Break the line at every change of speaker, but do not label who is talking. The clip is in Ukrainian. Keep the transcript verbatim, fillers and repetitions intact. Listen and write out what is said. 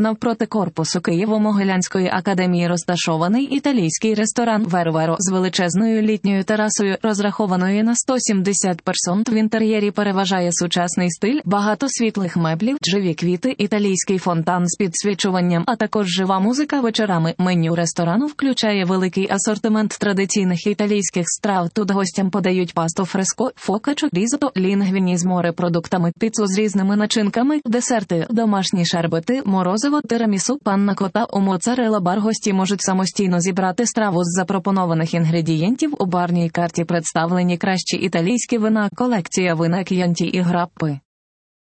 Навпроти корпусу Києво-Могилянської академії розташований італійський ресторан «Веро-Веро» з величезною літньою терасою, розрахованою на сто сімдесят персон. В інтер'єрі переважає сучасний стиль, багато світлих меблів, живі квіти, італійський фонтан з підсвічуванням, а також жива музика вечорами. Меню ресторану включає великий асортимент традиційних італійських страв. Тут гостям подають пасту фреско, фокаччо, різото, лінгвіні з морепродуктами, піцу з різними начинками, десерти, домашні шербети, морозиво, тирамісу, панна-кота, у моцарелла-бар. Гості можуть самостійно зібрати страву з запропонованих інгредієнтів. У барній карті представлені кращі італійські вина, колекція вина К'янті і Граппи.